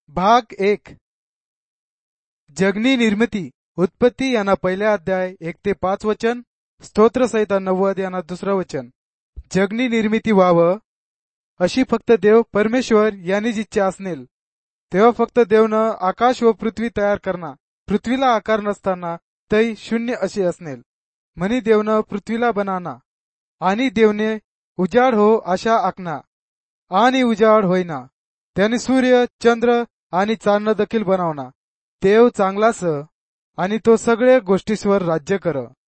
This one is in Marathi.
भाग 1 जगनी निर्मिती उत्पत्ती यांना पहिला अध्याय 1 ते 5 वचन स्तोत्रसहिता 90 यांना दुसरं वचन। जगनी निर्मिती व्हावं अशी फक्त देव परमेश्वर यांनीच इच्छा असनेल तेव्हा फक्त देवनं आकाश व पृथ्वी तयार करणार। पृथ्वीला आकार नसताना तै शून्य अशी असनेल म्हणी देवनं पृथ्वीला बनाना आणि देवने उजाड हो अशा आखना आणि उजाड होईना। त्याने सूर्य चंद्र आणि चांदणं देखील बनवना। देव चांगलाच आणि तो सगळे गोष्टींवर राज्य कर।